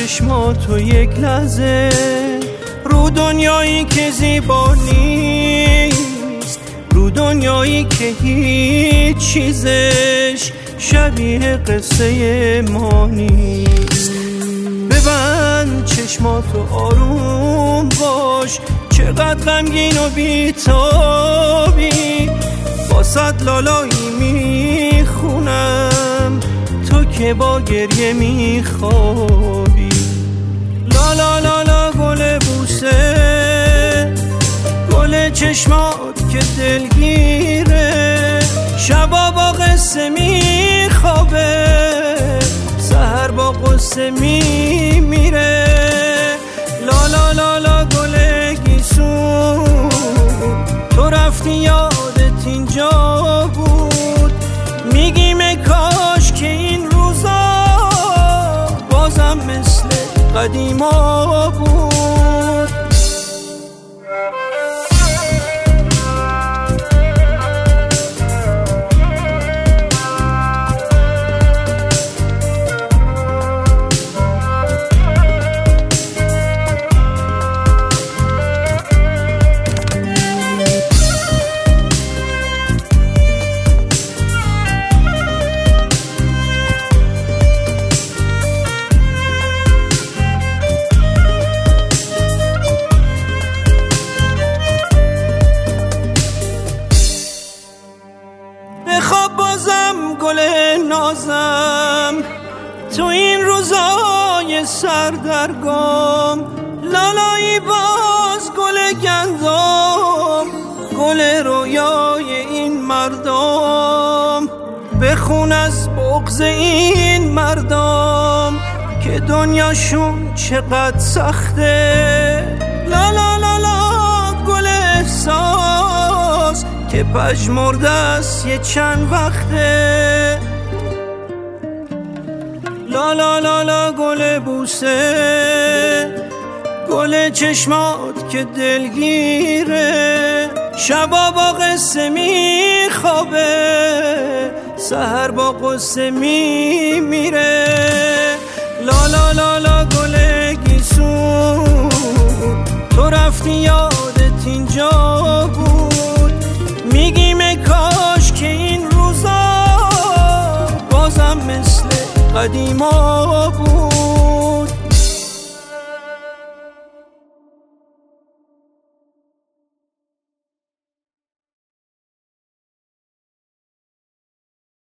چشماتو یک لحظه رو دنیایی که زیبا نیست، رو دنیایی که هیچ چیزش شبیه قصه ما نیست. ببند چشماتو آروم باش، چقدر غمگین و بی‌تابی، واسد لالایی میخونم تو که با گریه میخوابی. لا لا لا لا گل بوسه، گل چشمات که دلگیره، شبا با قصه میخوابه، سحر با قصه میمیره. لا لا لا لا گل گیسون، تو رفتی یادت اینجا بود، میگیم کاش که این روزا بازم مثل قدیما بود. بخواب بازم گل نازم تو این روزای سردرگم، لالایی باز گل گندم، گل رویای این مردم. بخون از بغض این مردم که دنیاشون چقدر سخته. لا لا لا لا گل احساس که پژمرده است یه چند وقته. لا لا لا لا گل بوسه، گل چشمات که دلگیره، شبا با قصه میخوابه، سحر با قصه میمیره. لا لا لا لا گل گیسون، تو رفتی یادت اینجا بود، میگیم کاش که این روزا بازم مثل قدیما بود.